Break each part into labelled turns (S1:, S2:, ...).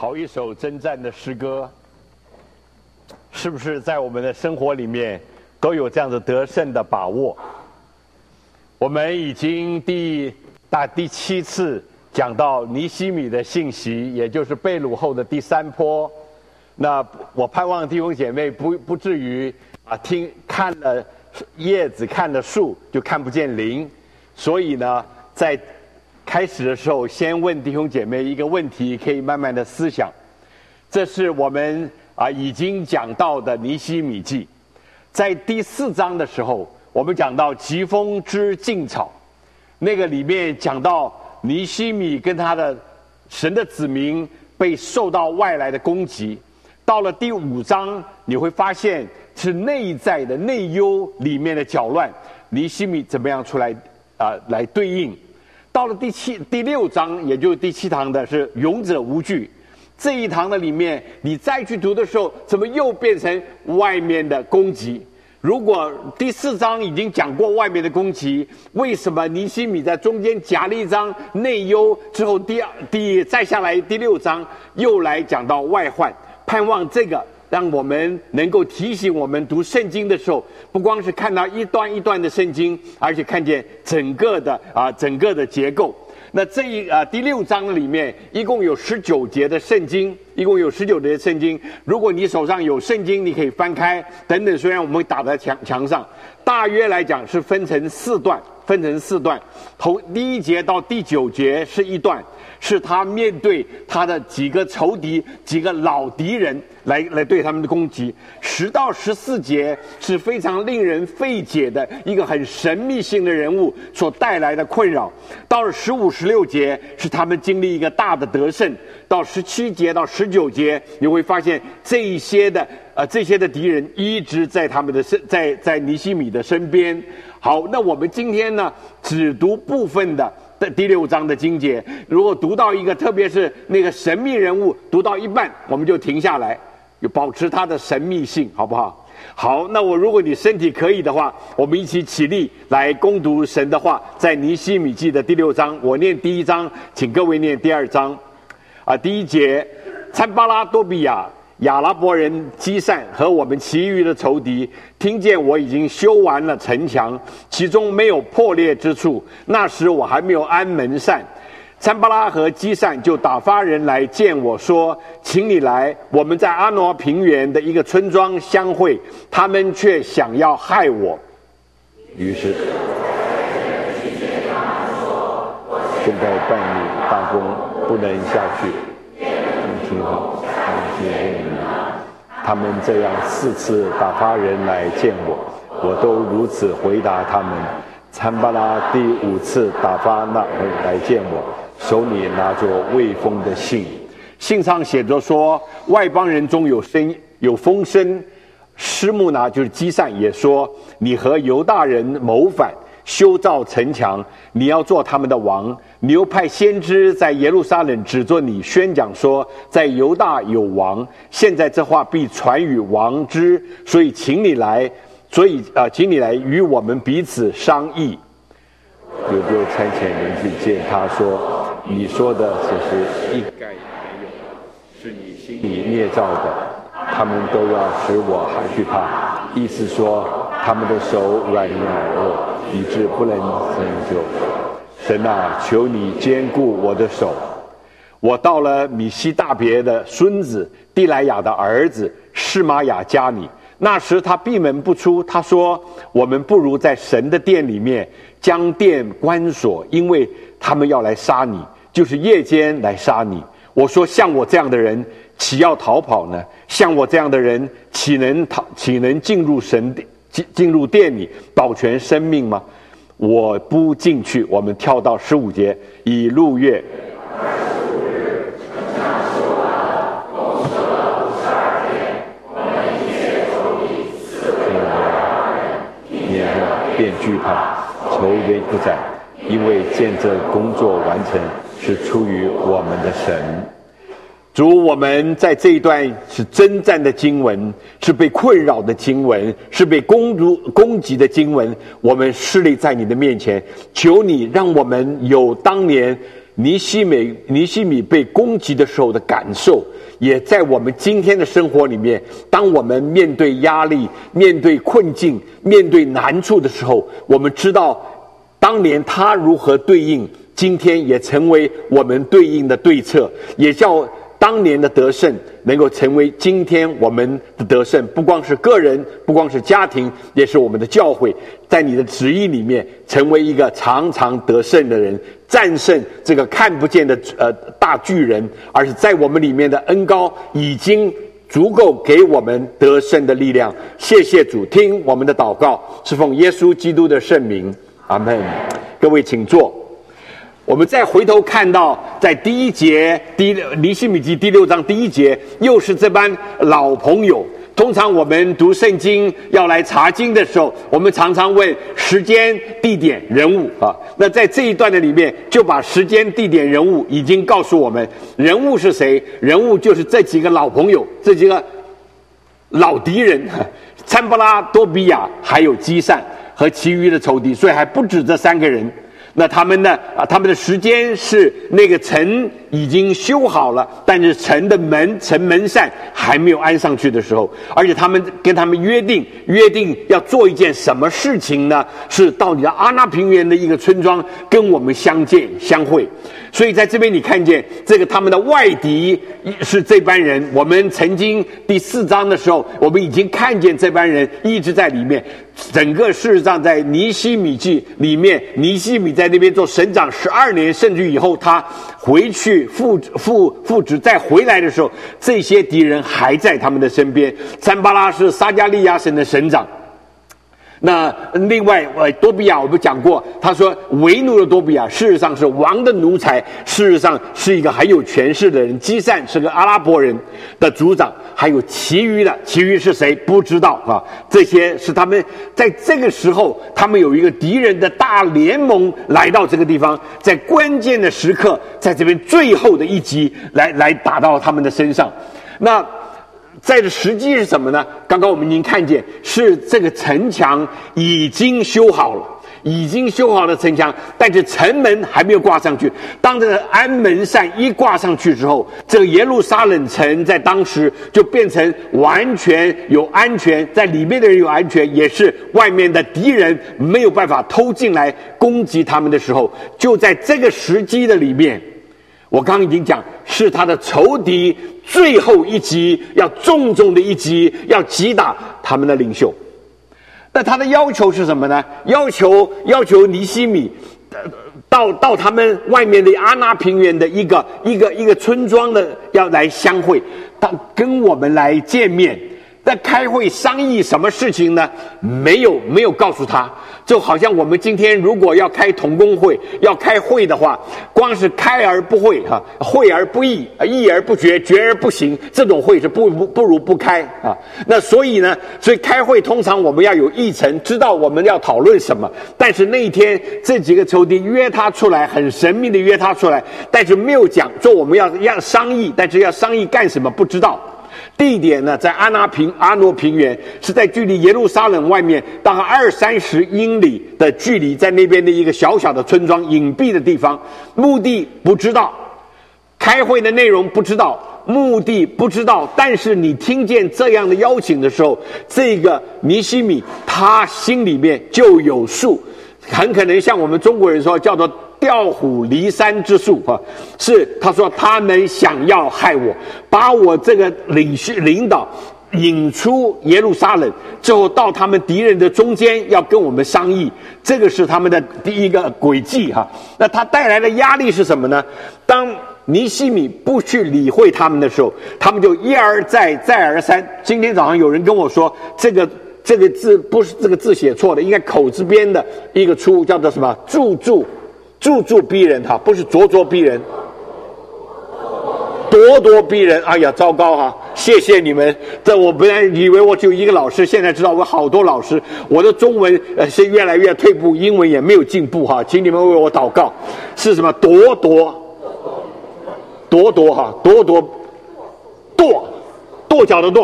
S1: 好一首征战的诗歌，是不是在我们的生活里面都有这样的得胜的把握？我们已经第7次讲到尼希米的信息，也就是被掳后的第3波。那我盼望弟兄姐妹不至于看了叶子看了树就看不见林，所以呢，在开始的时候先问弟兄姐妹一个问题，可以慢慢的思想。这是我们已经讲到的尼希米记，在第4章的时候，我们讲到疾风之劲草，那个里面讲到尼希米跟他的神的子民被受到外来的攻击。到了第5章，你会发现是内在的内忧里面的搅乱，尼希米怎么样出来来对应。到了第6章，也就是第7堂的是勇者无惧。这一堂的里面，你再去读的时候，怎么又变成外面的攻击？如果第4章已经讲过外面的攻击，为什么尼希米在中间夹了一章内忧之后，再下来第6章又来讲到外患？盼望这个让我们能够提醒我们读圣经的时候，不光是看到一段一段的圣经，而且看见整个的结构。那第6章里面一共有19节的圣经，如果你手上有圣经，你可以翻开等等。虽然我们会打在墙上，大约来讲是分成4段。第1节到第9节是一段，是他面对他的几个仇敌、几个老敌人来对他们的攻击。10到14节是非常令人费解的一个很神秘性的人物所带来的困扰。到了15、16节是他们经历一个大的得胜。到17节到19节，你会发现这些的敌人一直在他们的在尼希米的身边。好，那我们今天呢，只读部分的第6章的经节。如果读到一个，特别是那个神秘人物，读到一半，我们就停下来，就保持它的神秘性，好不好？好，那如果你身体可以的话，我们一起起立来攻读神的话，在尼希米记的第6章，我念第1章，请各位念第2章。第1节，参巴拉多比亚亚拉伯人基散和我们其余的仇敌听见我已经修完了城墙，其中没有破裂之处，那时我还没有安门扇。参巴拉和基散就打发人来见我说，请你来，我们在阿挪平原的一个村庄相会，他们却想要害我。于是现在办理大工不能下去，他们这样4次打发人来见我，我都如此回答他们。参巴拉第5次打发那人来见我，手里拿着未封的信，信上写着说，外邦人中有风声。施木拿就是基散也说，你和犹大人谋反，修造城墙，你要做他们的王。你又派先知在耶路撒冷指着你宣讲说，在犹大有王，现在这话必传与王之，所以请你来与我们彼此商议。有差遣人去见他说，你说的其实一概没有，是你心里捏造的，他们都要使我害怕，意思说他们的手软弱，以致不能拯救。神啊，求你坚固我的手。我到了米西大别的孙子地来雅的儿子示玛雅家里，那时他闭门不出，他说，我们不如在神的殿里面将殿关锁，因为他们要来杀你，就是夜间来杀你。我说，像我这样的人岂要逃跑呢？像我这样的人岂能进入殿里保全生命吗？我不进去。我们跳到15节，以路月便惧怕，愁危不展，因为见这工作完成是出于我们的神。主，我们在这一段是征战的经文，是被困扰的经文，是被攻击的经文，我们侍立在你的面前，求你让我们有当年尼西米被攻击的时候的感受，也在我们今天的生活里面，当我们面对压力、面对困境、面对难处的时候，我们知道当年他如何对应，今天也成为我们对应的对策，也叫当年的得胜能够成为今天我们的得胜，不光是个人，不光是家庭，也是我们的教会，在你的旨意里面成为一个常常得胜的人，战胜这个看不见的大巨人，而是在我们里面的恩膏已经足够给我们得胜的力量。谢谢主，听我们的祷告，是奉耶稣基督的圣名，阿们。各位请坐。我们再回头看到，在第一节尼希米记第6章第1节，又是这班老朋友。通常我们读圣经要来查经的时候，我们常常问时间、地点、人物啊。那在这一段的里面，就把时间、地点、人物已经告诉我们。人物是谁？人物就是这几个老朋友，这几个老敌人，参巴拉、多比亚，还有基散和其余的仇敌，所以还不止这3个人。那他们的时间是那个城已经修好了，但是城门扇还没有安上去的时候，而且他们跟他们约定要做一件什么事情呢？是到你的阿那平原的一个村庄跟我们相会。所以在这边你看见这个他们的外敌是这班人。我们曾经第4章的时候，我们已经看见这班人一直在里面。整个事实上在尼希米记里面，尼希米在那边做省长12年，甚至以后他回去复职再回来的时候，这些敌人还在他们的身边。参巴拉是撒迦利亚省的省长。那另外多比亚我们讲过，他说为奴的多比亚事实上是王的奴才，事实上是一个很有权势的人。基散是个阿拉伯人的族长，还有其余是谁不知道啊。这些是他们在这个时候，他们有一个敌人的大联盟来到这个地方，在关键的时刻，在这边最后的一击来打到他们的身上。那在的时机是什么呢？刚刚我们已经看见，是这个城墙已经修好了城墙，但是城门还没有挂上去。当这个安门扇一挂上去之后，这个耶路撒冷城在当时就变成完全有安全，在里面的人有安全，也是外面的敌人没有办法偷进来攻击他们的时候，就在这个时机的里面，我刚刚已经讲，是他的仇敌最后一击，要重重的一击，要击打他们的领袖。那他的要求是什么呢？要求尼希米到他们外面的阿那平原的一个村庄的要来相会，他跟我们来见面。在开会商议什么事情呢？没有告诉他。就好像我们今天如果要开同工会，要开会的话，光是开而不会会而不议，议而不决，决而不行，这种会是不如不开啊。那所以开会通常我们要有议程，知道我们要讨论什么。但是那一天这几个仇敌约他出来，很神秘的约他出来，但是没有讲说我们要商议，但是要商议干什么不知道。地点呢，在阿诺平原，是在距离耶路撒冷外面大概20-30英里的距离，在那边的一个小小的村庄，隐蔽的地方。目的不知道，开会的内容不知道，目的不知道。但是你听见这样的邀请的时候，这个尼希米他心里面就有数，很可能像我们中国人说叫做调虎离山之术是他说他们想要害我，把我这个领导引出耶路撒冷之后，到他们敌人的中间要跟我们商议，这个是他们的第一个轨迹那他带来的压力是什么呢？当尼希米不去理会他们的时候，他们就一而再再而三。今天早上有人跟我说，这个字不是这个字写错的，应该口字边的一个出，叫做什么？咄逼人不是咄逼人，咄逼人。哎呀，糟糕谢谢你们。这我本来以为我只有一个老师，现在知道我好多老师。我的中文是越来越退步，英文也没有进步请你们为我祷告。是什么？跺脚的跺，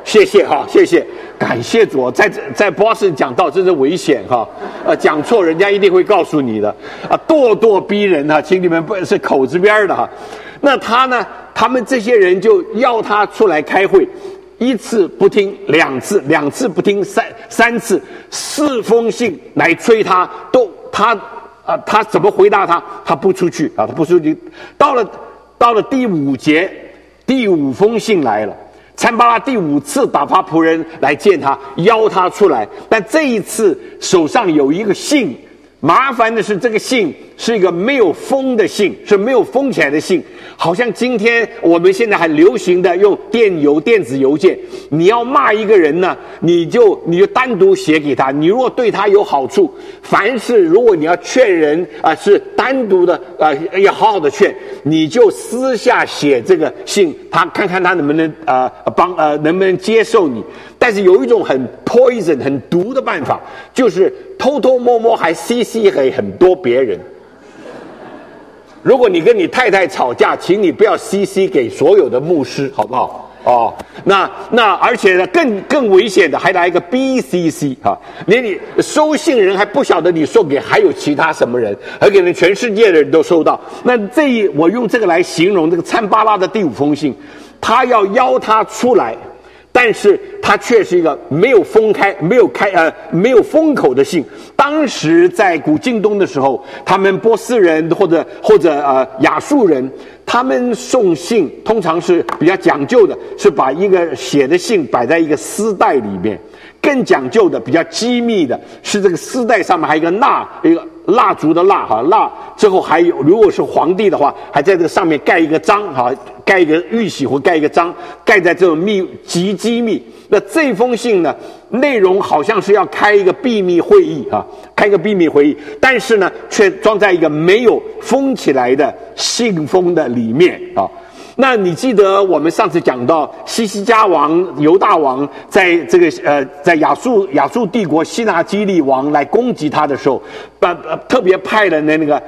S2: 谢谢哈，谢谢，感谢主。在 Boston 讲道真是危险哈，讲错人家一定会告诉你的啊，咄咄逼人哈，请你们不是口字边的哈。那他呢，他们这些人就要他出来开会，一次不听，两次不听，三次，4封信来催他，他怎么回答他？他不出去啊，他不出去。到了第5节，第5封信来了。参巴拉第5次打发仆人来见他，邀他出来，但这一次手上有一个信。麻烦的是，这个信是一个没有封的信，是没有封起来的信，好像今天我们现在还流行的用电子邮件。你要骂一个人呢，你就单独写给他。你如果对他有好处，凡是如果你要劝人是单独的要好好的劝，你就私下写这个信，他看看他能不能能不能接受你。但是有一种很 poison 很毒的办法，就是偷偷摸摸还 CC 给很多别人。如果你跟你太太吵架，请你不要 CC 给所有的牧师，好不好？哦，那而且呢，更危险的还来一个 BCC 啊，连你收信人还不晓得你送给还有其他什么人，而可能全世界的人都收到。那我用这个来形容这个参巴拉的第5封信，他要邀他出来。但是它却是一个没有封口的信。当时在古近东的时候，他们波斯人或者亚述人，他们送信通常是比较讲究的，是把一个写的信摆在一个丝带里面。更讲究的、比较机密的是这个丝带上面还有一个蜡烛的蜡之后还有，如果是皇帝的话，还在这个上面盖一个章盖一个玉玺或盖一个章，盖在这种极机密。那这封信呢，内容好像是要开一个秘密会议但是呢，却装在一个没有封起来的信封的里面啊。那你记得我们上次讲到西西家王犹大王在这个在亚述帝国西拿基利王来攻击他的时候，特别派了那个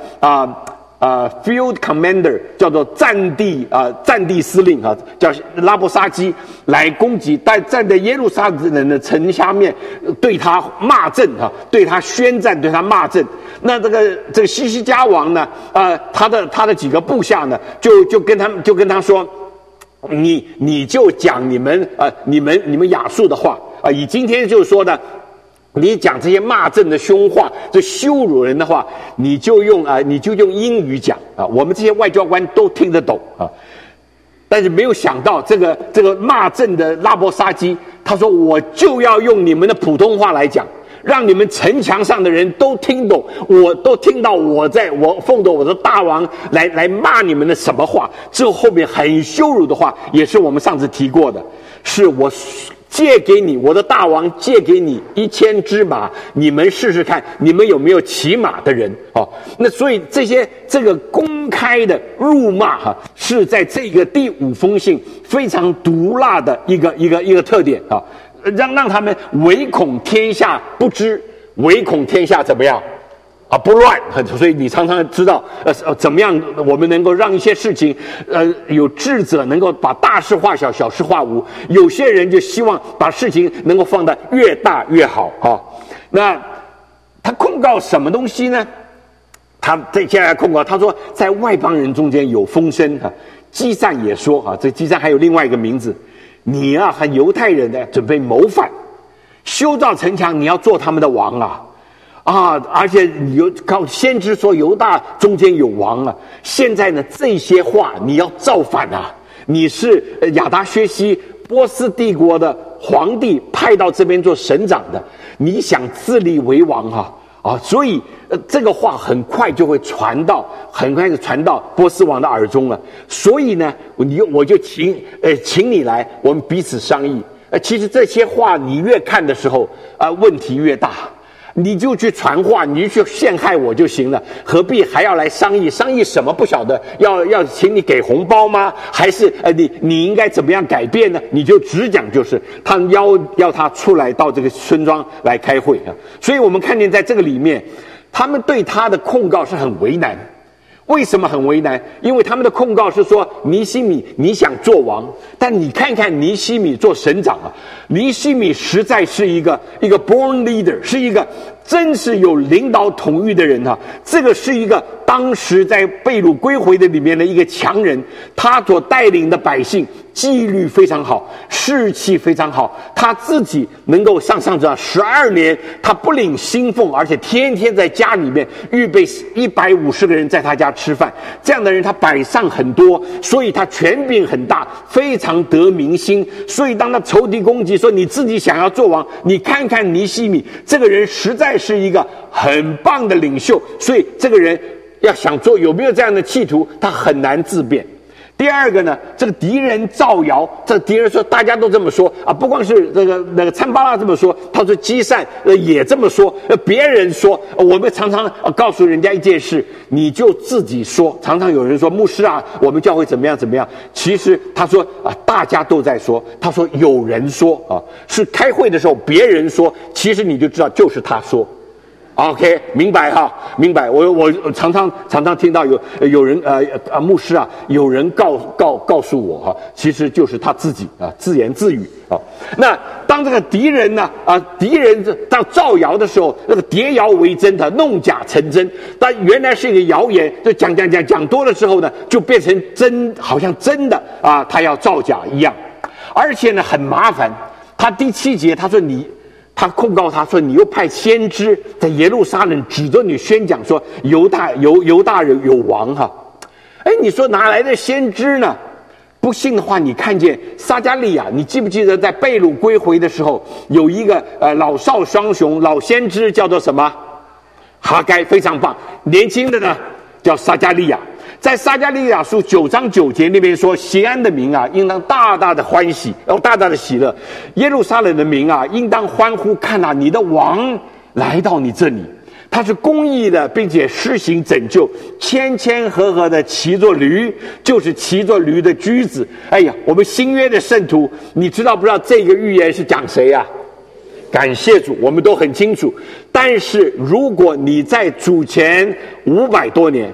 S2: field commander 叫做战地司令叫拉伯沙基来攻击，但站在耶路撒冷的城下面对他骂阵对他宣战，对他骂阵。那这个西西家王呢他的几个部下呢就跟他说，你就讲你们亚述的话以今天就是说的，你讲这些骂阵的凶话，这羞辱人的话，你就用英语讲我们这些外交官都听得懂但是没有想到这个骂阵的拉伯沙基，他说我就要用你们的普通话来讲，让你们城墙上的人都听懂，我都听到我奉着我的大王来骂你们的什么话。之后面很羞辱的话，也是我们上次提过的，是我借给你，我的大王借给你1000只马，你们试试看，你们有没有骑马的人那所以这个公开的辱骂是在这个第5封信非常毒辣的一个特点让他们唯恐天下不知，唯恐天下怎么样不乱。所以你常常知道怎么样我们能够让一些事情有智者能够把大事化小，小事化无。有些人就希望把事情能够放得越大越好那他控告什么东西呢？他接下来控告，他说在外邦人中间有风声基善也说这基善还有另外一个名字，你和犹太人呢准备谋反，修造城墙，你要做他们的王而且靠先知说犹大中间有王现在呢这些话你要造反你是亚达薛西波斯帝国的皇帝派到这边做省长的，你想自立为王所以这个话很快就传到波斯王的耳中了。所以呢我就请你来，我们彼此商议。其实这些话你越看的时候问题越大，你就去传话，你就去陷害我就行了，何必还要来商议什么不晓得？要请你给红包吗？还是你应该怎么样改变呢？你就只讲就是他要他出来到这个村庄来开会所以我们看见在这个里面，他们对他的控告是很为难。 为什么很为难？因为他们的控告是说尼希米你想做王，但你看看尼希米做省长啊，尼希米实在是一个 born leader， 是一个真是有领导统御的人啊。这个是一个当时在被掳归回的里面的一个强人，他所带领的百姓纪律非常好，士气非常好，他自己能够上这12年，他不领薪俸，而且天天在家里面预备150个人在他家吃饭，这样的人他摆上很多，所以他权柄很大，非常得民心。所以当他仇敌攻击说你自己想要做王，你看看尼希米这个人实在是一个很棒的领袖，所以这个人要想做有没有这样的企图，他很难自辩。第二个呢，这个敌人造谣，这敌人说大家都这么说啊，不光是那个参巴拉这么说，他说基善也这么说，别人说，我们常常告诉人家一件事，你就自己说。常常有人说牧师啊，我们教会怎么样怎么样，其实他说啊，大家都在说，他说有人说啊，是开会的时候别人说，其实你就知道就是他说。OK， 明白哈，明白。我常常听到有人牧师啊，有人告诉我哈，其实就是他自己啊，自言自语啊。那当这个敌人呢敌人到造谣的时候，那个谍谣为真，他弄假成真。但原来是一个谣言，就讲多了之后呢，就变成真，好像真的啊，他要造假一样。而且呢，很麻烦。他第7节他说他控告他说你又派先知在耶路撒冷指着你宣讲说犹大人有王哈。你说哪来的先知呢？不信的话，你看见撒迦利亚，你记不记得在被掳归回的时候，有一个老少双雄老先知叫做什么？哈该，非常棒。年轻的呢叫撒迦利亚。在撒迦利亚书9章9节那边说，锡安的民啊，应当大大的欢喜，大大的喜乐；耶路撒冷的民啊，应当欢呼，看啊，你的王来到你这里，他是公义的，并且施行拯救，谦谦和和的骑着驴，就是骑着驴的驹子。哎呀，我们新约的圣徒，你知道不知道这个预言是讲谁啊？感谢主，我们都很清楚。但是如果你在主前500多年，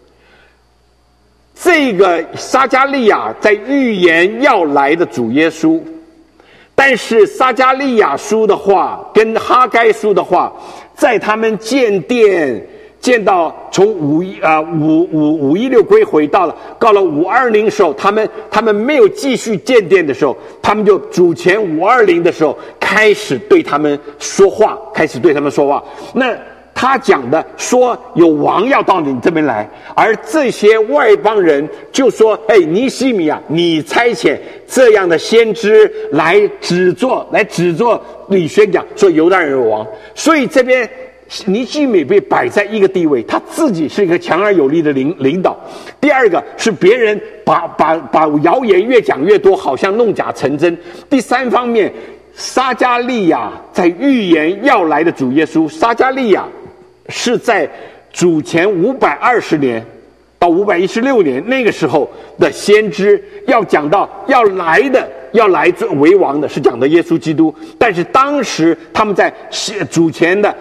S2: 这个撒迦利亚在预言要来的主耶稣，但是撒迦利亚书的话跟哈该书的话，在他们建殿建到从516归回到了520时候，他们没有继续建殿的时候，他们就主前520的时候开始对他们说话，那他讲的说有王要到你这边来，而这些外邦人就说尼希米啊，你差遣这样的先知来指着你宣讲说犹大人有王。所以这边尼希米被摆在一个地位，他自己是一个强而有力的领导。第二个是别人把谣言越讲越多，好像弄假成真。第三方面，撒迦利亚在预言要来的主耶稣，撒迦利亚是在主前520年到516年那个时候的先知，要讲到要来为王的是讲的耶稣基督。但是当时他们在主前的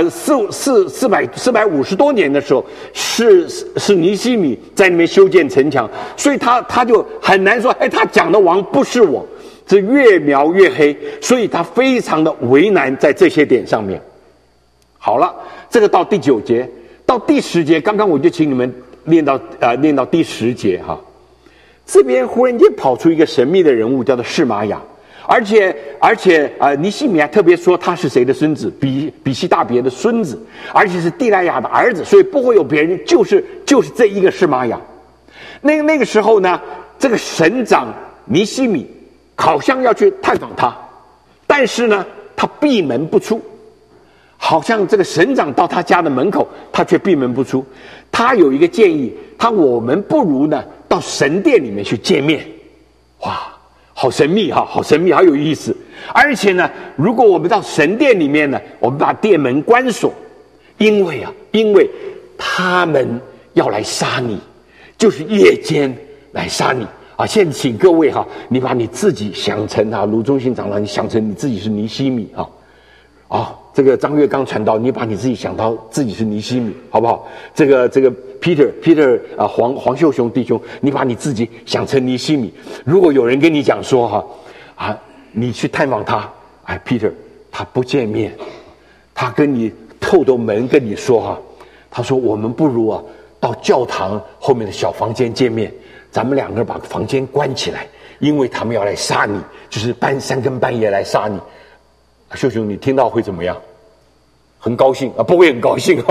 S2: 450多年的时候，是尼希米在那边修建城墙，所以他就很难说他讲的王不是我，这越描越黑，所以他非常的为难在这些点上面。好了，这个到第9节，到第10节，刚刚我就请你们念到第10节哈。这边忽然间跑出一个神秘的人物，叫做示玛雅，而且尼希米还特别说他是谁的孙子，比西大别的孙子，而且是地拉雅的儿子，所以不会有别人，就是这一个示玛雅。那个时候呢，这个省长尼希米好像要去探访他，但是呢，他闭门不出。好像这个省长到他家的门口，他却闭门不出。他有一个建议，我们不如呢到神殿里面去见面。哇，好神秘哈，好神秘，好有意思。而且呢，如果我们到神殿里面呢，我们把殿门关锁，因为他们要来杀你，就是夜间来杀你啊。现在请各位哈，你把你自己想成卢中信长老，你想成你自己是尼希米啊。 这个张岳刚传道，你把你自己想到自己是尼希米，好不好？这个 Peter 啊，黄秀雄弟兄，你把你自己想成尼希米。如果有人跟你讲说你去探访他，Peter 他不见面，他跟你透门跟你说他说我们不如到教堂后面的小房间见面，咱们两个人把房间关起来，因为他们要来杀你，就是3更半夜来杀你。秀雄，你听到会怎么样？很高兴不会很高兴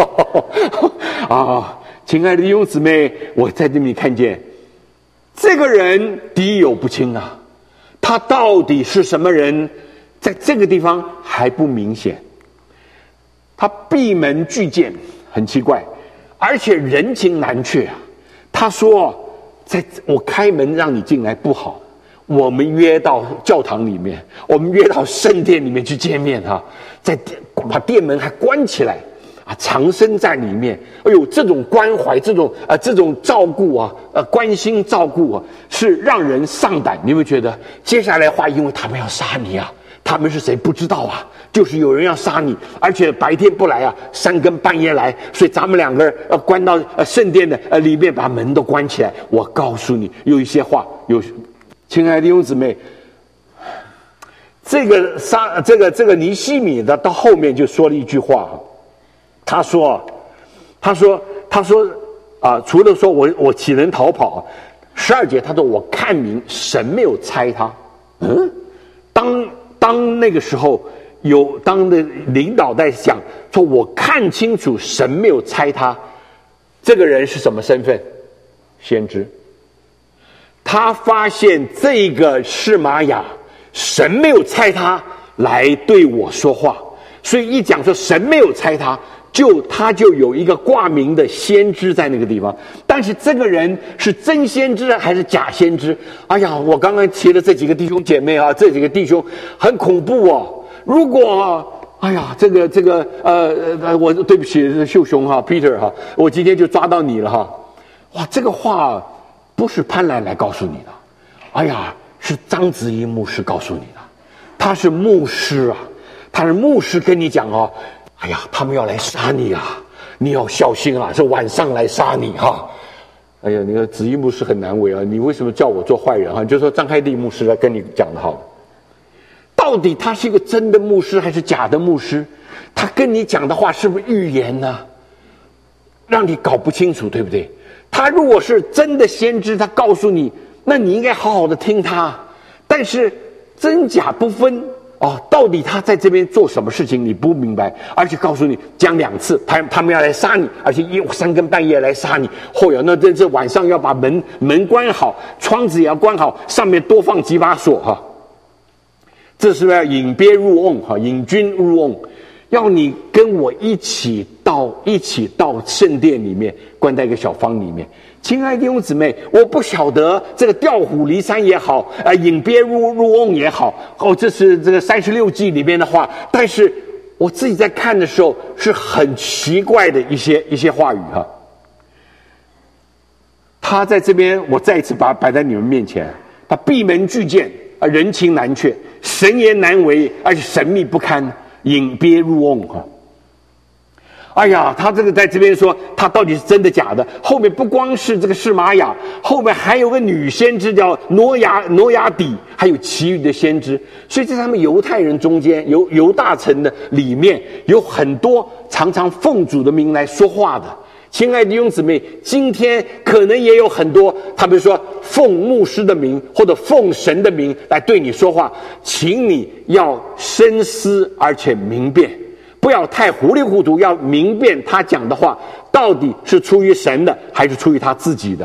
S2: 亲爱的弟兄姊妹，我在这里看见这个人敌友不清他到底是什么人，在这个地方还不明显。他闭门拒见，很奇怪，而且人情难却他说我开门让你进来不好，我们约到教堂里面，我们约到圣殿里面去见面把殿门还关起来藏身在里面。哎呦，这种关怀，这种照顾关心照顾是让人丧胆。你会觉得接下来话，因为他们要杀你他们是谁不知道就是有人要杀你，而且白天不来3更半夜来，所以咱们两个人要关到圣殿的里面，把门都关起来。我告诉你，有一些话，亲爱的弟兄姊妹，这个尼希米的到后面就说了一句话，他说除了说我岂能逃跑，12节他说我看明神没有差他。当那个时候当的领导在想说我看清楚神没有差他，这个人是什么身份？先知。他发现这个示玛雅神没有差他来对我说话，所以一讲说神没有差他就有一个挂名的先知在那个地方。但是这个人是真先知还是假先知？我刚刚提的这几个弟兄姐妹这几个弟兄很恐怖如果我对不起秀雄Peter 我今天就抓到你了这个话不是潘兰来告诉你的，是张子怡牧师告诉你的。他是牧师他是牧师跟你讲他们要来杀你你要小心是晚上来杀你那个子怡牧师很难为你为什么叫我做坏人就说张开地牧师来跟你讲的好。到底他是一个真的牧师还是假的牧师？他跟你讲的话是不是预言呢？让你搞不清楚，对不对？他如果是真的先知，他告诉你，那你应该好好的听他。但是真假不分到底他在这边做什么事情你不明白，而且告诉你讲2次，他们要来杀你，而且3更半夜来杀你。那这晚上要把门关好，窗子也要关好，上面多放几把锁这是不是要引鳖入瓮引君入瓮？要你跟我一起到圣殿里面，关在一个小房里面。亲爱的弟兄姊妹，我不晓得这个调虎离山也好，引鳖入瓮也好，这是这个36记里面的话，但是我自己在看的时候是很奇怪的一些话语他在这边，我再一次把它摆在你们面前，他闭门拒见人情难却，神言难为，而且神秘不堪，引鳖入瓮他这个在这边说他到底是真的假的。后面不光是这个示玛雅，后面还有个女先知叫挪亚底，还有其余的先知。所以在他们犹太人中间，犹大城的里面有很多常常奉主的名来说话的。亲爱的弟兄姊妹，今天可能也有很多他们说奉牧师的名或者奉神的名来对你说话，请你要深思而且明辨，不要太糊里糊涂，要明辨他讲的话到底是出于神的还是出于他自己的。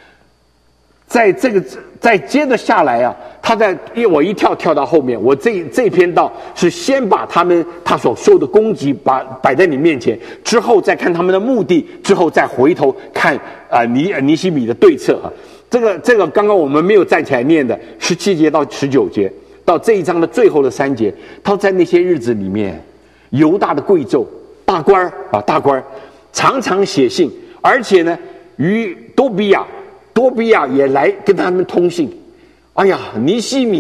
S2: 再接着下来我一跳到后面，我这篇道是先把他所受的攻击摆在你面前，之后再看他们的目的，之后再回头看尼希米的对策这个刚刚我们没有站起来念的17节到19节，到这一章的最后的3节，他在那些日子里面，犹大的贵胄大官常常写信，而且呢与多比亚也来跟他们通信。尼希米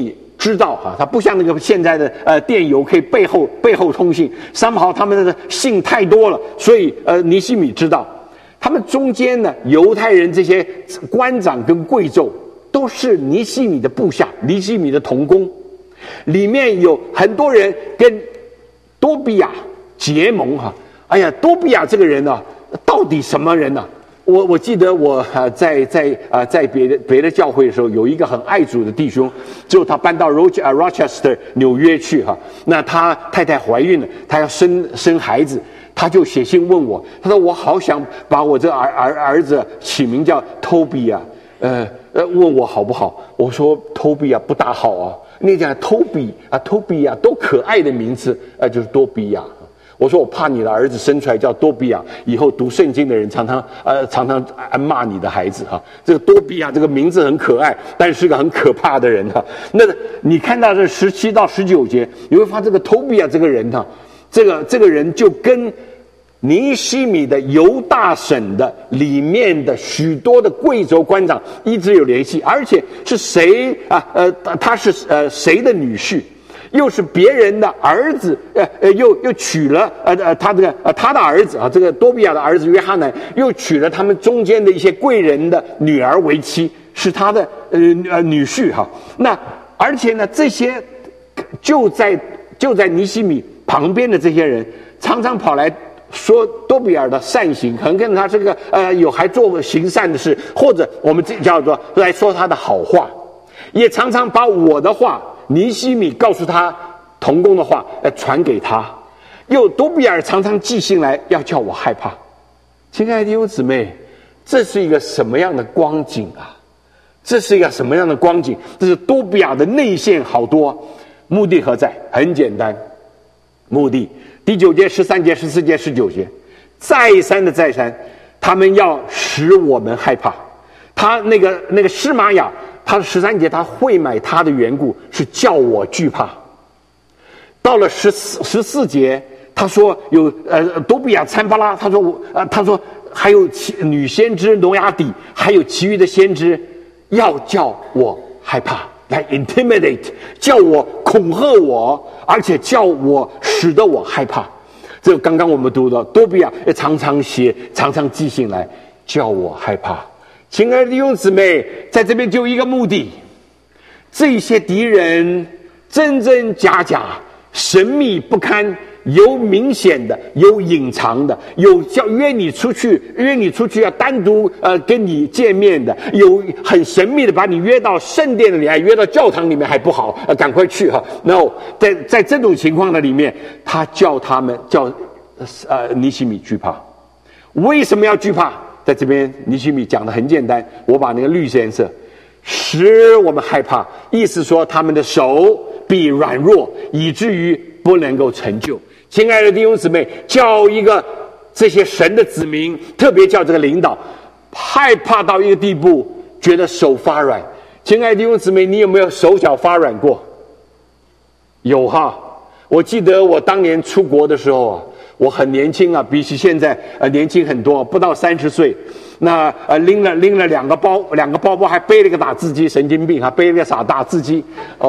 S2: 知道哈，他不像那个现在的电邮可以背后通信，somehow他们的信太多了，所以尼希米知道，他们中间呢，犹太人这些官长跟贵胄都是尼希米的部下，尼希米的同工，里面有很多人跟多比亚结盟哈。哎呀，多比亚这个人呢，到底什么人呢？我记得我在别的教会的时候，有一个很爱主的弟兄，之后他搬到Rochester 纽约去哈。那他太太怀孕了，他要生孩子，他就写信问我，他说我好想把我这儿子起名叫 Toby 啊，问我好不好？我说 Toby 啊不大好啊，你讲 Toby 啊都可爱的名字，就是多比亚。我说我怕你的儿子生出来叫多比亚，以后读圣经的人常常骂你的孩子哈。这个多比亚这个名字很可爱，但是个很可怕的人哈。那你看到这17到19节，你会发现这个多比亚这个人哈，这个人就跟尼希米的犹大省的里面的许多的贵族官长一直有联系，而且是谁啊？他是谁的女婿？又是别人的儿子，又娶了他的儿子啊，这个多比亚的儿子约翰呢，又娶了他们中间的一些贵人的女儿为妻，是他的女婿哈。那而且呢，这些就在尼希米旁边的这些人，常常跑来说多比亚的善行，可能跟他这个还做行善的事，或者我们这叫做来说他的好话，也常常把我的话。尼希米告诉他同工的话，传给他。又多比亚常常寄信来，要叫我害怕。亲爱的弟兄姊妹，这是一个什么样的光景啊？这是一个什么样的光景？这是多比亚的内线好多，目的何在？很简单，目的第9节、13节、14节、19节，再三，他们要使我们害怕。他那个施玛雅。他的13节，他会买他的缘故是叫我惧怕。到了14节，他说有多比亚参巴拉，他说还有女先知挪亚底，还有其余的先知，要叫我害怕，来 intimidate， 叫我恐吓我，而且叫我使得我害怕。这个刚刚我们读的多比亚也常常寄信来叫我害怕。亲爱的弟兄姊妹，在这边就有一个目的，这些敌人真真假假，神秘不堪，有明显的，有隐藏的，有叫约你出去要单独跟你见面的，有很神秘的把你约到圣殿里，还约到教堂里面还不好，赶快去哈。然后在这种情况的里面，他叫尼希米惧怕。为什么要惧怕？在这边尼希米讲的很简单，我把那个绿颜色，使我们害怕，意思说他们的手必软弱，以至于不能够成就。亲爱的弟兄姊妹，叫一个这些神的子民，特别叫这个领导，害怕到一个地步，觉得手发软。亲爱的弟兄姊妹，你有没有手脚发软过？有哈，我记得我当年出国的时候啊，我很年轻啊，比起现在年轻很多，不到30岁。那拎了两个包包，还背了个打字机，神经病，还背了个打字机。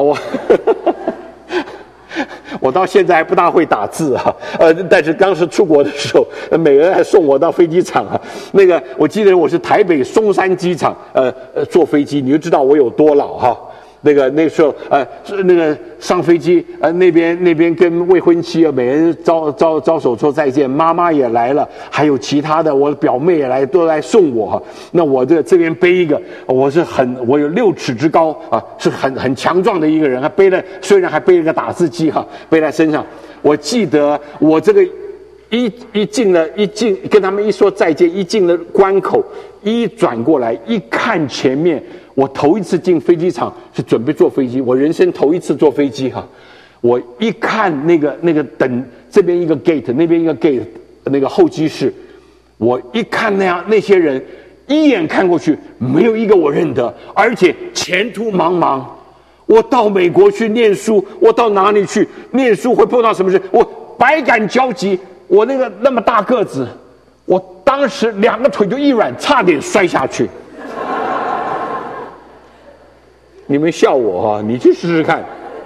S2: 我到现在还不大会打字啊，但是当时出国的时候，美人还送我到飞机场啊。那个我记得我是台北松山机场坐飞机，你就知道我有多老哈。那时候那个上飞机那边跟未婚妻每人招手说再见，妈妈也来了，还有其他的我的表妹也都来送我哈。那我这边背一个，我有6尺之高啊，是很强壮的一个人，虽然还背了个打字机哈，背在身上。我记得我这个一进跟他们一说再见，一进了关口，一转过来一看前面。我头一次进飞机场是准备坐飞机，我人生头一次坐飞机哈。我一看那个等这边一个 gate， 那边一个 gate， 那个候机室，我一看那些人，一眼看过去没有一个我认得，而且前途茫茫。我到美国去念书，我到哪里去念书会碰到什么事？我百感交集。我那么大个子，我当时2个腿就一软，差点摔下去。你们笑我哈，你去试试看。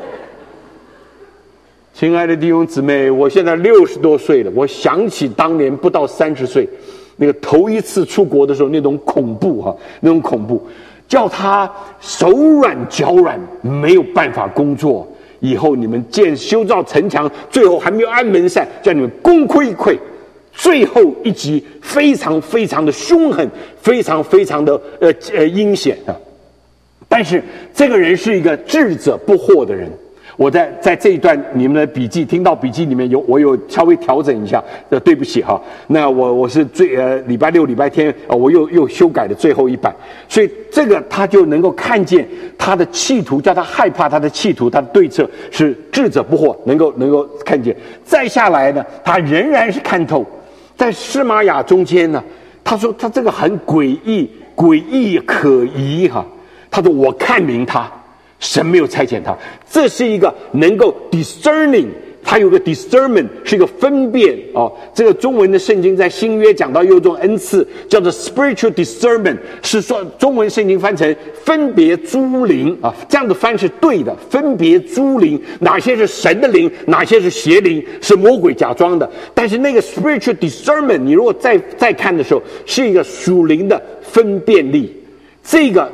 S2: 亲爱的弟兄姊妹，我现在60多岁了，我想起当年不到30岁，那个头一次出国的时候，那种恐怖那种恐怖，叫他手软脚软，没有办法工作。以后你们修造城墙，最后还没有安门扇，叫你们功亏一篑。最后一集非常非常的凶狠，非常非常的阴险啊！但是这个人是一个智者不惑的人。我在这一段你们的笔记听到笔记里面我有稍微调整一下，对不起哈。那我是礼拜六礼拜天我又修改了最后一版，所以这个他就能够看见他的企图，叫他害怕他的企图，他的对策是智者不惑，能够看见。再下来呢，他仍然是看透，在施玛雅中间呢，他说他这个很诡异可疑哈。他说我看明他。神没有差遣他，这是一个能够 discerning， 他有个 discernment， 是一个分辨哦。这个中文的圣经在新约讲到有一种恩赐叫做 spiritual discernment， 是说中文圣经翻成分别诸灵啊，这样的翻是对的。分别诸灵，哪些是神的灵，哪些是邪灵，是魔鬼假装的。但是那个 spiritual discernment， 你如果再看的时候，是一个属灵的分辨力。这个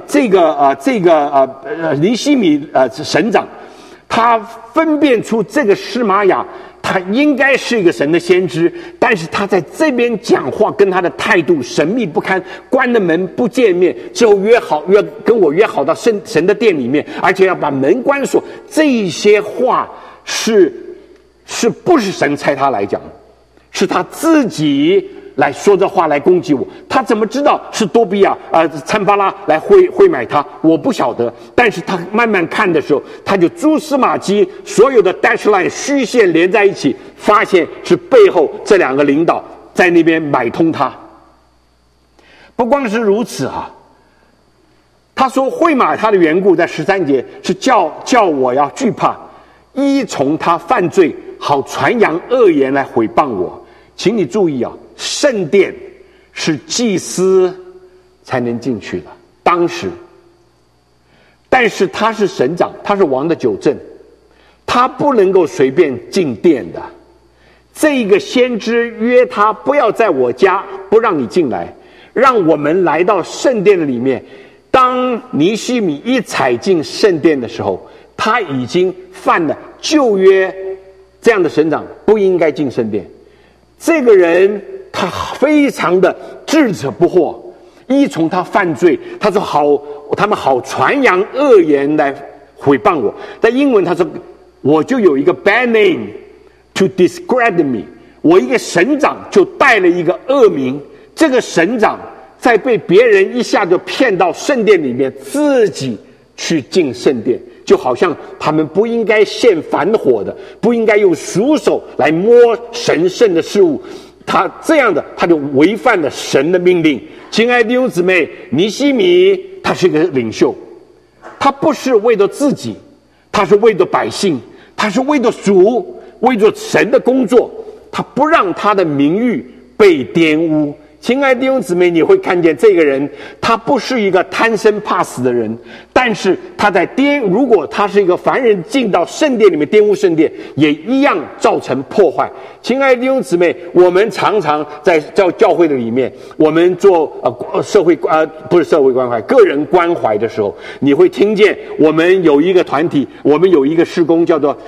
S2: 尼希米省长，他分辨出这个施玛雅，他应该是一个神的先知，但是他在这边讲话跟他的态度神秘不堪，关了门不见面，之后跟我约好到神的殿里面，而且要把门关锁，这些话是不是神差他来讲，是他自己来说这话来攻击我。他怎么知道是多比亚参巴拉来会买他？我不晓得。但是他慢慢看的时候，他就蛛丝马迹，所有的 dash line 虚线连在一起，发现是背后这两个领导在那边买通他。不光是如此啊，他说会买他的缘故，在13节是叫我要惧怕，依从他犯罪，好传扬恶言来毁谤我。请你注意啊，圣殿是祭司才能进去的，当时。但是他是省长，他是王的九正，他不能够随便进殿的。这个先知约他不要在我家，不让你进来，让我们来到圣殿的里面。当尼希米一踩进圣殿的时候，他已经犯了旧约这样的省长不应该进圣殿。这个人他非常的智者不惑，依从他犯罪。他说他们好传扬恶言来毁谤我。在英文他说，我就有一个 bad name to discredit me， 我一个省长就带了一个恶名。这个省长在被别人一下就骗到圣殿里面，自己去进圣殿，就好像他们不应该献反火的，不应该用熟手来摸神圣的事物。他这样的，他就违反了神的命令。亲爱的弟兄姊妹，尼希米他是一个领袖，他不是为了自己，他是为了百姓，他是为了主，为了神的工作，他不让他的名誉被玷污。亲爱的弟兄姊妹，你会看见这个人，他不是一个贪生怕死的人，但是他在如果他是一个凡人进到圣殿里面玷污圣殿，也一样造成破坏。亲爱的弟兄姊妹，我们常常在教会的里面，我们做社会不是社会关怀，个人关怀的时候，你会听见我们有一个团体，我们有一个事工叫做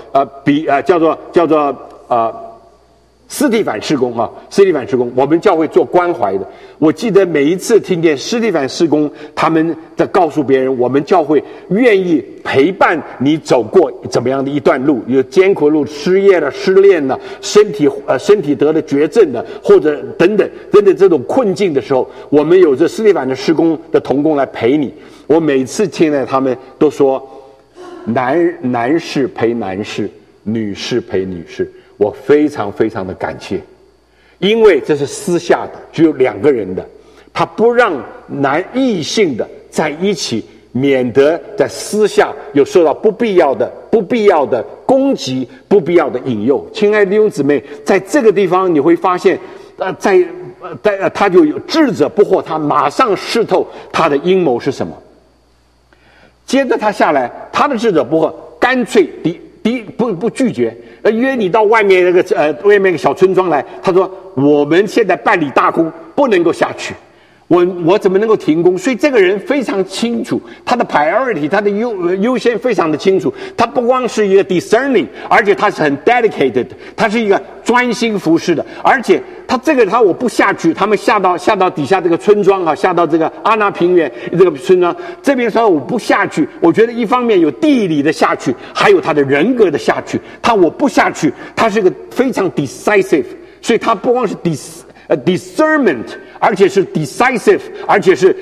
S2: 斯蒂凡事工斯蒂凡事工，我们教会做关怀的。我记得每一次听见斯蒂凡事工，他们在告诉别人，我们教会愿意陪伴你走过怎么样的一段路，有艰苦路，失业了、失恋了，身体得了绝症的，或者等等这种困境的时候，我们有着斯蒂凡的事工的同工来陪你。我每次听到他们都说，男士陪男士，女士陪女士。我非常非常的感谢，因为这是私下的，只有2个人的，他不让异性的在一起，免得在私下有受到不必要的攻击、不必要的引诱。亲爱的弟兄姊妹，在这个地方你会发现，他就有智者不惑，他马上识透他的阴谋是什么。接着他下来，他的智者不惑，干脆不拒绝，约你到外面外面一个小村庄来。他说我们现在办理大工，不能够下去。我怎么能够停工？所以这个人非常清楚他的 priority， 他的优先非常的清楚。他不光是一个 discerning， 而且他是很 dedicated， 他是一个专心服侍的。而且他我不下去，他们下到底下这个村庄啊，下到这个阿那平原这个村庄这边说我不下去。我觉得一方面有地理的下去，还有他的人格的下去。我不下去，他是个非常 decisive， 所以他不光是discernment， 而且是 decisive， 而且是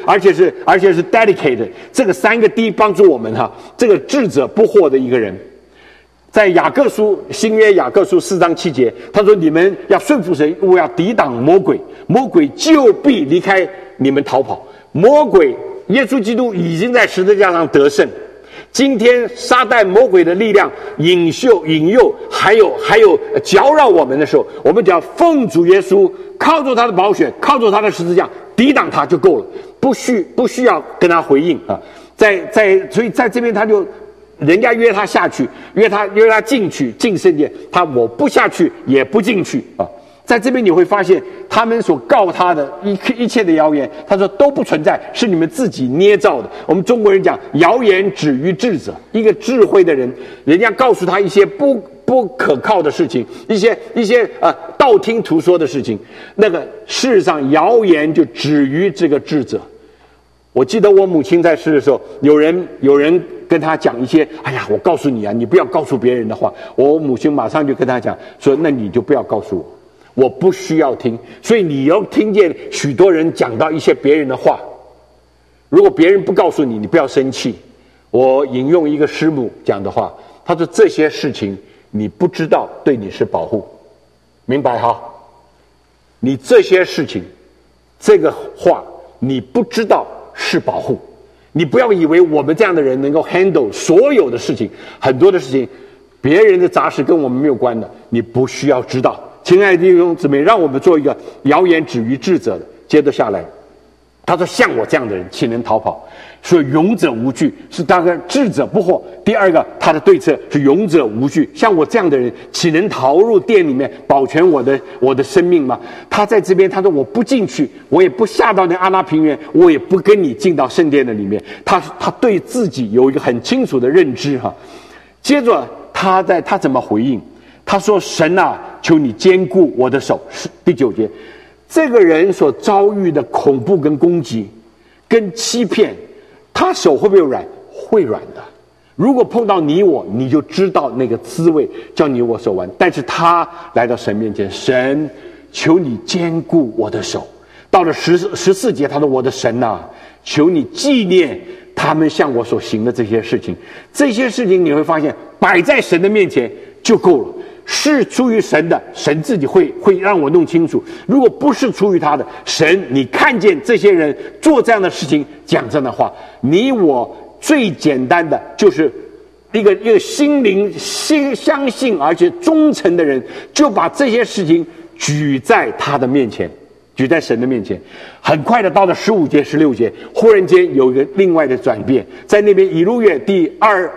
S2: dedicated。这个3个 D 帮助我们这个智者不惑的一个人。在新约雅各书4章7节，他说你们要顺服神，我要抵挡魔鬼，魔鬼就必离开你们逃跑。魔鬼耶稣基督已经在十字架上得胜。今天撒旦魔鬼的力量引诱还有搅扰我们的时候，我们只要奉主耶稣，靠着他的宝血，靠着他的十字架抵挡他就够了，不需要跟他回应啊。所以在这边他就人家约他下去，约他进圣殿，我不下去也不进去啊。在这边你会发现他们所告他的一切的谣言，他说都不存在，是你们自己捏造的。我们中国人讲谣言止于智者，一个智慧的人，人家告诉他一些不可靠的事情，一些道听途说的事情，那个事实上谣言就止于这个智者。我记得我母亲在世的时候，有人跟他讲一些，哎呀，我告诉你啊，你不要告诉别人的话。我母亲马上就跟他讲说，那你就不要告诉我不需要听。所以你要听见许多人讲到一些别人的话，如果别人不告诉你，你不要生气。我引用一个师母讲的话，他说这些事情你不知道对你是保护，明白哈？你这些事情，这个话你不知道是保护。你不要以为我们这样的人能够 handle 所有的事情，很多的事情别人的杂事跟我们没有关的，你不需要知道。亲爱的弟兄姊妹，让我们做一个谣言止于智者的。接着下来他说像我这样的人岂能逃跑？所以勇者无惧是当然智者不惑。第二个他的对策是勇者无惧，像我这样的人岂能逃入殿里面保全我的生命吗？他在这边他说我不进去，我也不下到那阿拉平原，我也不跟你进到圣殿的里面。他对自己有一个很清楚的认知哈。接着他怎么回应？他说神啊，求你坚固我的手。第9节，这个人所遭遇的恐怖跟攻击跟欺骗，他手会不会软？会软的。如果碰到你我，你就知道那个滋味，叫你我手软。但是他来到神面前，神求你坚固我的手。到了14节，他说我的神啊，求你纪念他们向我所行的这些事情。这些事情你会发现摆在神的面前就够了。是出于神的，神自己会让我弄清楚。如果不是出于他的，神你看见这些人做这样的事情，讲这样的话，你我最简单的就是一个心灵相信而且忠诚的人，就把这些事情举在他的面前，举在神的面前。很快的到了15节16节，忽然间有一个另外的转变。在那边以路月第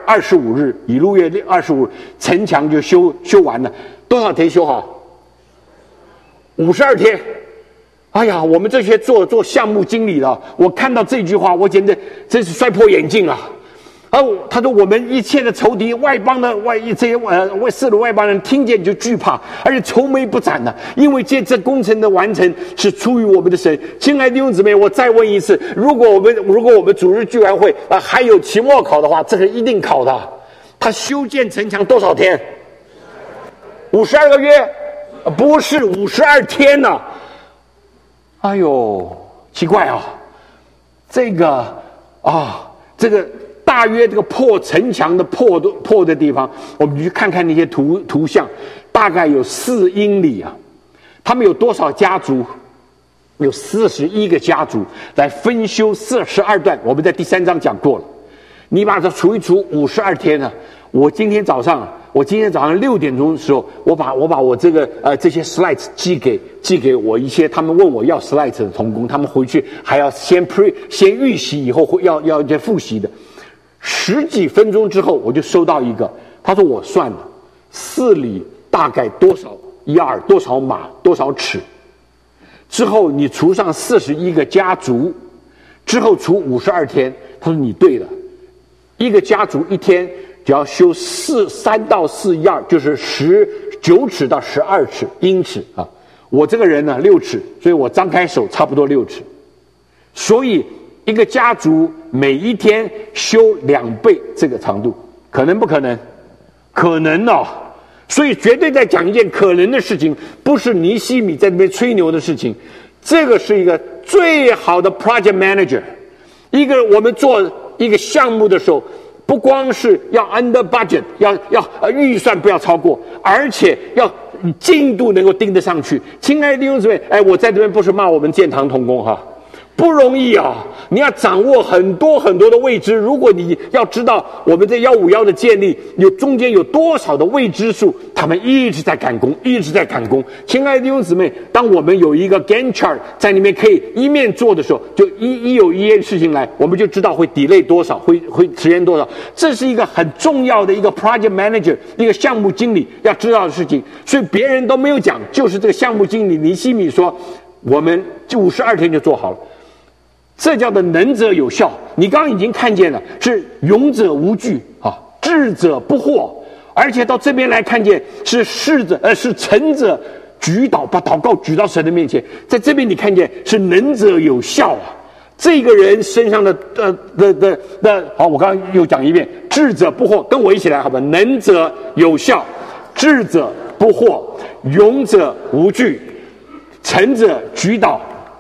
S2: 25日，以路月25日城墙就修完了。多少天修好？52天。哎呀，我们这些做项目经理的，我看到这句话，我简直真是摔破眼镜啊！他说我们一切的仇敌，外邦的这些四路外邦人听见就惧怕，而且愁眉不展的，因为这工程的完成是出于我们的神。亲爱的弟兄姊妹，我再问一次，如果我们主日聚完会还有期末考的话，这个一定考的。他修建城墙多少天？52个月，不是52天呢。哎呦，奇怪啊！这个大约这个破城墙的破的地方，我们去看看那些图像，大概有4英里啊。他们有多少家族？有41个家族来分修42段，我们在第3章讲过了。你把它除一除52天啊！我今天早上6点钟的时候，我把我这些 slides 寄给我一些他们问我要 slides 的同工，他们回去还要先预习，以后要复习的。10几分钟之后，我就收到一个，他说我算了， 4里大概多少亚尔，多少码，多少尺。之后你除上41个家族，之后除52天。他说你对了，一个家族一天只要修3到4亚，就是9尺到12尺英尺啊。我这个人呢6尺，所以我张开手差不多6尺。所以一个家族每一天修2倍这个长度，可能不可能？可能哦。所以绝对在讲一件可能的事情，不是尼希米在那边吹牛的事情。这个是一个最好的 project manager。一个我们做一个项目的时候，不光是要 under budget， 要预算不要超过，而且要进度能够盯得上去。亲爱的弟兄姊妹，我在这边不是骂我们建堂同工哈。不容易啊！你要掌握很多很多的未知。如果你要知道我们这151的建立中间有多少的未知数，他们一直在赶工，一直在赶工。亲爱的弟兄姊妹，当我们有一个 Gantt chart 在里面可以一面做的时候，就一有一件事情来，我们就知道会 delay 多少，会迟延多少。这是一个很重要的一个 project manager， 一个项目经理要知道的事情。所以别人都没有讲，就是这个项目经理尼希米说，我们就52天就做好了。这叫做能者有效。你刚刚已经看见了，是勇者无惧啊，智者不惑，而且到这边来看见是是臣者举祷，把祷告举到神的面前。在这边你看见是能者有效啊，这个人身上的好，我刚刚又讲一遍，智者不惑，跟我一起来好吧？能者有效，智者不惑，勇者无惧，臣者举祷。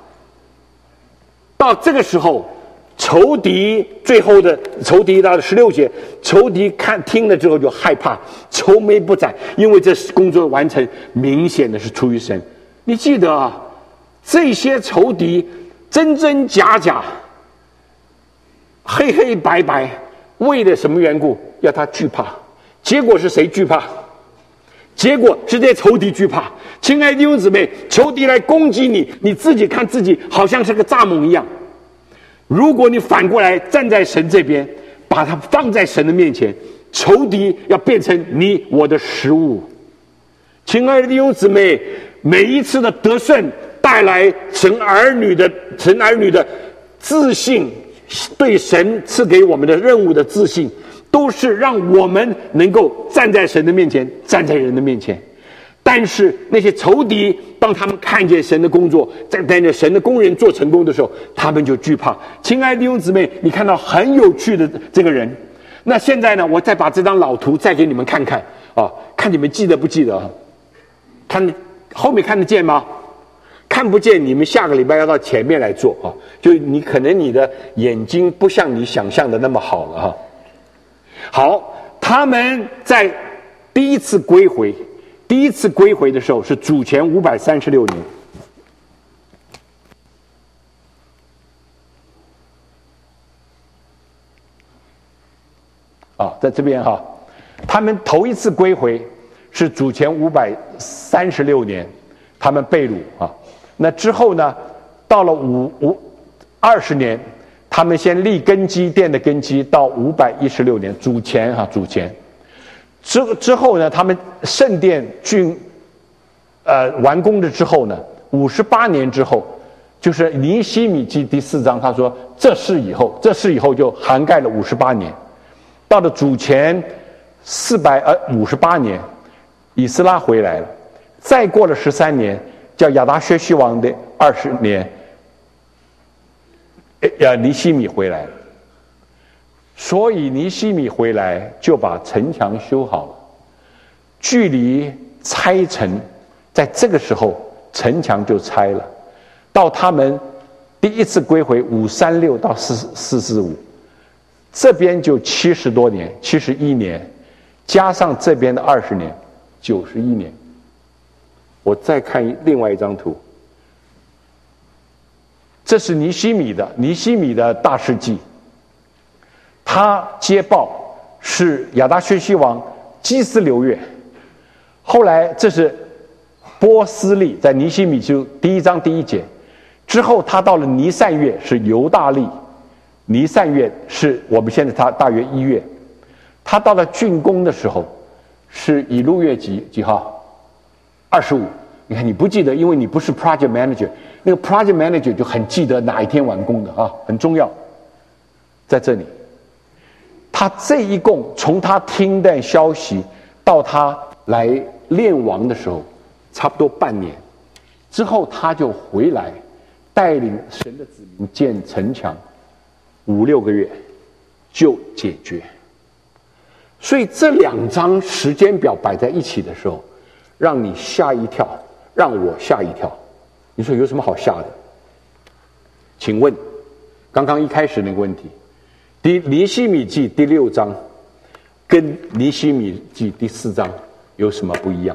S2: 到这个时候，仇敌最后的仇敌到了16节，仇敌听了之后就害怕，愁眉不展，因为这工作完成明显的是出于神。你记得啊，这些仇敌真真假假，黑黑白白，为了什么缘故？要他惧怕。结果是谁惧怕？结果是这些仇敌惧怕。亲爱的弟兄姊妹，仇敌来攻击你，你自己看自己好像是个蚱蜢一样。如果你反过来站在神这边，把它放在神的面前，仇敌要变成你我的食物。亲爱的弟兄姊妹，每一次的得胜带来神儿女的自信，对神赐给我们的任务的自信，都是让我们能够站在神的面前，站在人的面前。但是那些仇敌，当他们看见神的工作，在带着神的工人做成功的时候，他们就惧怕。亲爱的弟兄姊妹，你看到很有趣的这个人。那现在呢，我再把这张老图再给你们看看啊，看你们记得不记得啊？看后面看得见吗？看不见，你们下个礼拜要到前面来做啊。就你可能你的眼睛不像你想象的那么好了哈。好，他们在第一次归回的时候是主前536年。啊，在这边哈，他们头一次归回是主前536年，他们被掳啊。那之后呢，到了20年，他们先立根基，殿的根基到516年，主前。之后呢，他们圣殿完工了之后呢，58年之后，就是尼希米记第4章，他说这事以后就涵盖了58年。到了主前458年，以斯拉回来了。再过了13年，叫亚达薛西王的20年，尼希米回来了。所以尼希米回来就把城墙修好了，距离拆城，在这个时候城墙就拆了。到他们第一次归回536到445，这边就70多年，71年，加上这边的20年，91年。我再看另外一张图，这是尼希米的大事记。他接报是亚达薛西王基斯流月，后来这是波斯利，在尼希米就第1章第1节之后，他到了尼散月是犹大利，尼散月是我们现在他大约1月，他到了竣工的时候是以路月几号？25。你看你不记得，因为你不是 project manager， 那个 project manager 就很记得哪一天完工的啊，很重要。在这里，他这一共从他听到消息到他来练王的时候，差不多半年之后，他就回来带领神的子民建城墙，5、6个月就解决。所以这2张时间表摆在一起的时候，让你吓一跳，让我吓一跳。你说有什么好吓的？请问，刚刚一开始那个问题，尼希米记第6章跟尼希米记第4章有什么不一样？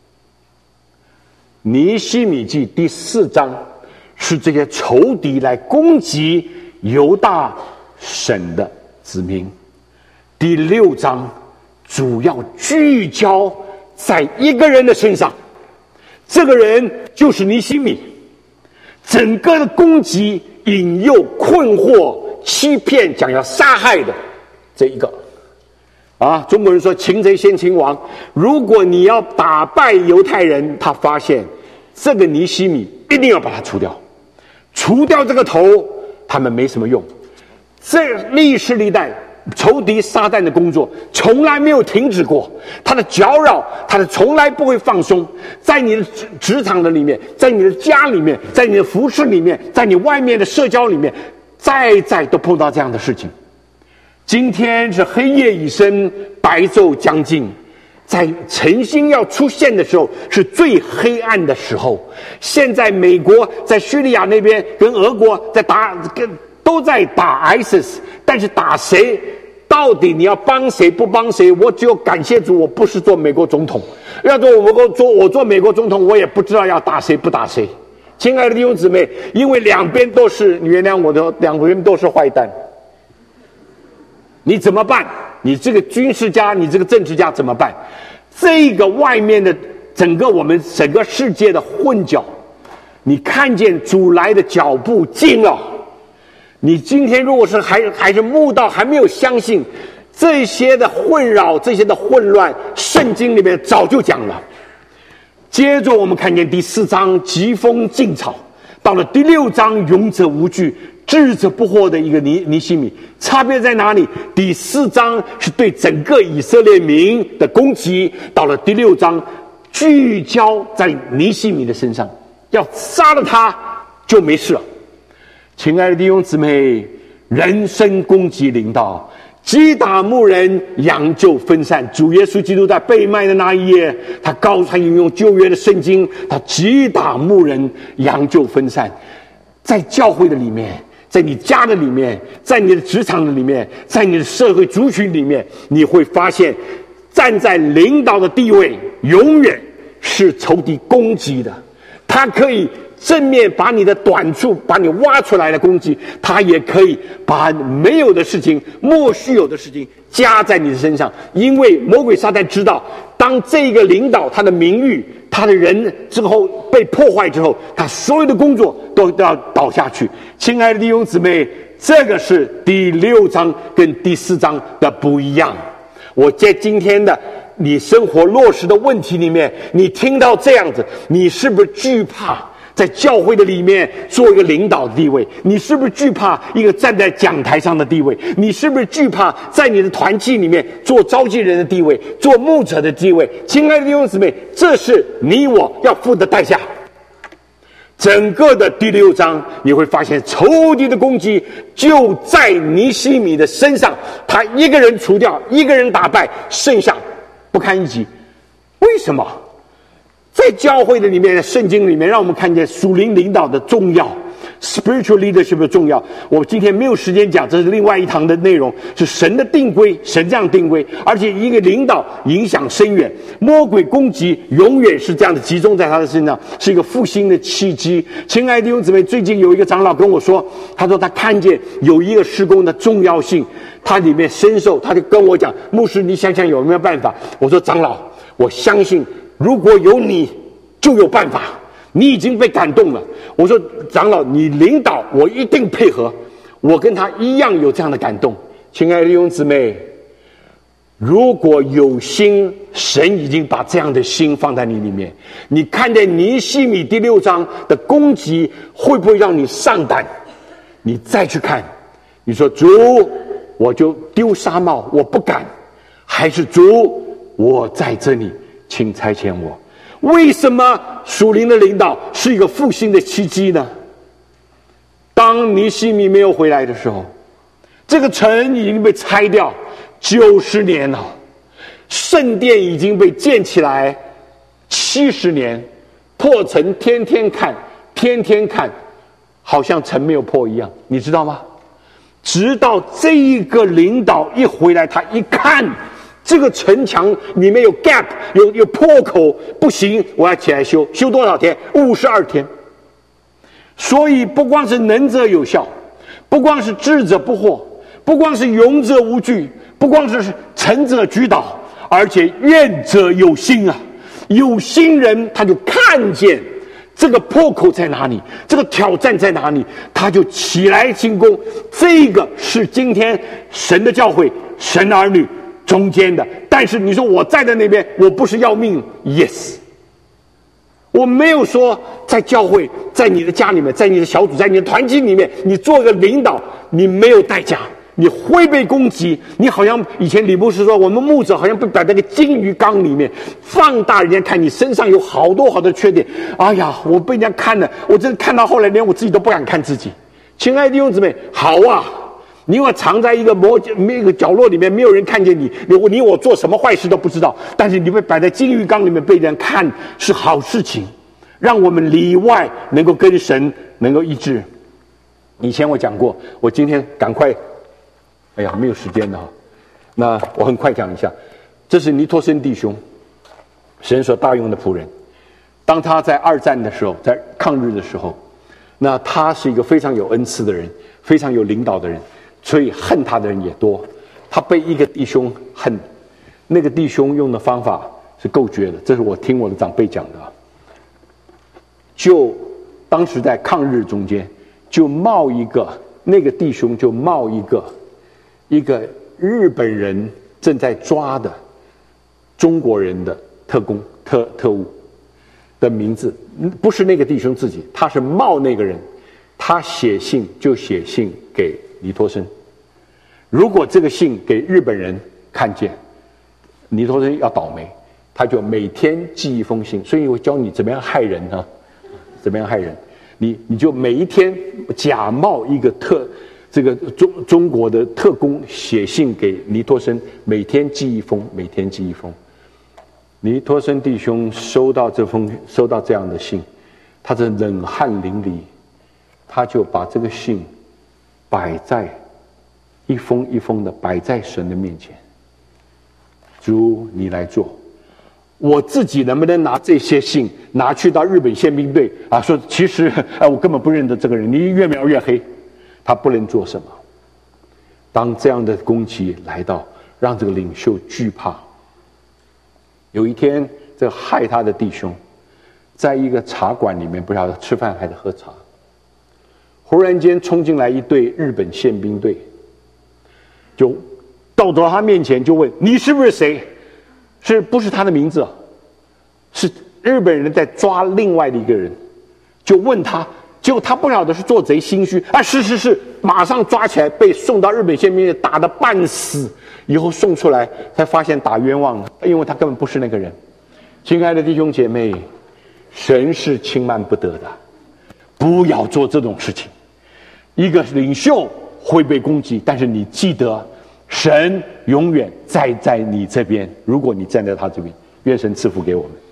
S2: 尼希米记第4章是这些仇敌来攻击犹大省的子民，第6章主要聚焦在一个人的身上，这个人就是尼希米。整个的攻击、引诱、困惑、欺骗，讲要杀害的这一个啊，中国人说擒贼先擒王。如果你要打败犹太人，他发现这个尼希米一定要把他除掉，除掉这个头，他们没什么用。这历史历代仇敌撒旦的工作从来没有停止过，他的搅扰，他的从来不会放松。在你的职场的里面，在你的家里面，在你的服饰里面，在你外面的社交里面，再都碰到这样的事情。今天是黑夜已深，白昼将近，在晨星要出现的时候，是最黑暗的时候。现在美国在叙利亚那边跟俄国在都在打 ISIS， 但是打谁？到底你要帮谁不帮谁？我只有感谢主，我不是做美国总统。要做我做美国总统，我也不知道要打谁不打谁。亲爱的弟兄姊妹，因为两边都是，你原谅我的，两边都是坏蛋，你怎么办？你这个军事家，你这个政治家怎么办？这个外面的我们整个世界的混搅，你看见主来的脚步近了。你今天如果是还是慕道，还没有相信这些的混扰，这些的混乱，圣经里面早就讲了。接着我们看见第4章疾风劲草，到了第6章勇者无惧，智者不惑的一个尼希米。差别在哪里？第4章是对整个以色列民的攻击，到了第6章聚焦在尼希米的身上，要杀了他就没事了。亲爱的弟兄姊妹，人身攻击临到，击打牧人，羊就分散。主耶稣基督在被卖的那一夜，他引用旧约的圣经，他击打牧人，羊就分散。在教会的里面，在你家的里面，在你的职场的里面，在你的社会族群里面，你会发现站在领导的地位永远是仇敌攻击的。他可以正面把你的短处把你挖出来的攻击，他也可以把没有的事情、莫须有的事情加在你的身上。因为魔鬼撒旦知道，当这个领导他的名誉、他的人之后被破坏之后，他所有的工作都要倒下去。亲爱的弟兄姊妹，这个是第6章跟第4章的不一样。我在今天的你生活落实的问题里面，你听到这样子，你是不是惧怕在教会的里面做一个领导的地位？你是不是惧怕一个站在讲台上的地位？你是不是惧怕在你的团契里面做召集人的地位，做牧者的地位？亲爱的弟兄姊妹，这是你我要付的代价。整个的第6章你会发现，仇敌的攻击就在尼希米的身上，他一个人除掉，一个人打败，剩下不堪一击。为什么？在教会的里面，圣经里面让我们看见属灵领导的重要， spiritual leadership 的重要。我今天没有时间讲，这是另外一堂的内容，是神的定规，神这样定规，而且一个领导影响深远。魔鬼攻击永远是这样的集中在他的身上，是一个复兴的契机。亲爱的弟兄姊妹，最近有一个长老跟我说，他说他看见有一个事工的重要性，他里面深受，他就跟我讲，牧师你想想有没有办法？我说长老，我相信如果有你就有办法，你已经被感动了。我说长老你领导我一定配合，我跟他一样有这样的感动。亲爱的弟兄姊妹， 如果有心，神已经把这样的心放在你里面。你看见尼希米第6章的攻击，会不会让你上胆？你再去看，你说主，我就丢纱帽，我不敢；还是主，我在这里，请差遣我。为什么属灵的领导是一个复兴的奇迹呢？当尼希米没有回来的时候，这个城已经被拆掉90年了，圣殿已经被建起来70年，破城天天看，天天看，好像城没有破一样，你知道吗？直到这一个领导一回来，他一看这个城墙里面有 gap， 有破口，不行，我要起来修，修多少天？52天。所以不光是能者有效，不光是智者不惑，不光是勇者无惧，不光是臣者居倒，而且愿者有心啊！有心人他就看见这个破口在哪里，这个挑战在哪里，他就起来进攻。这个是今天神的教会，神的儿女中间的。但是你说我站在那边，我不是要命 ？Yes， 我没有说在教会，在你的家里面，在你的小组，在你的团体里面，你做个领导，你没有代价。你会被攻击，你好像以前李牧师说，我们牧者好像被摆在个金鱼缸里面，放大人家看你身上有好多好多缺点。哎呀，我被人家看了，我真的看到后来连我自己都不敢看自己。亲爱的弟兄姊妹，好啊，你要藏在一个角落里面，没有人看见你，你我做什么坏事都不知道，但是你被摆在金鱼缸里面被人看是好事情，让我们里外能够跟神能够一致。以前我讲过，我今天赶快。哎呀，没有时间了，那我很快讲一下，这是尼托生弟兄，神所大用的仆人。当他在2战的时候，在抗日的时候，那他是一个非常有恩赐的人，非常有领导的人，所以恨他的人也多。他被一个弟兄恨，那个弟兄用的方法是够绝的，这是我听我的长辈讲的。就当时在抗日中间，就冒一个那个弟兄就冒一个日本人正在抓的中国人的特务的名字，不是那个弟兄自己，他是冒那个人，他写信给尼托生。如果这个信给日本人看见，尼托生要倒霉，他就每天寄一封信。所以我教你怎么样害人啊，怎么样害人，你就每一天假冒一个这个中国的特工写信给尼托生，每天寄一封，每天寄一封。尼托生弟兄收到这样的信，他是冷汗淋漓，他就把这个信摆在一封一封的摆在神的面前。主，你来做。我自己能不能拿这些信拿去到日本宪兵队啊？说其实我根本不认得这个人，你越描越黑。他不能做什么。当这样的攻击来到，让这个领袖惧怕。有一天，这个害他的弟兄，在一个茶馆里面，不晓得吃饭还是喝茶，忽然间冲进来一队日本宪兵队，就到他面前就问：“你是不是谁？”是不是他的名字？是日本人在抓另外的一个人，就问他。结果他不晓得是做贼心虚啊！是，马上抓起来，被送到日本宪兵队打得半死，以后送出来才发现打冤枉了，因为他根本不是那个人。亲爱的弟兄姐妹，神是轻慢不得的，不要做这种事情。一个领袖会被攻击，但是你记得，神永远站在你这边。如果你站在他这边，愿神赐福给我们。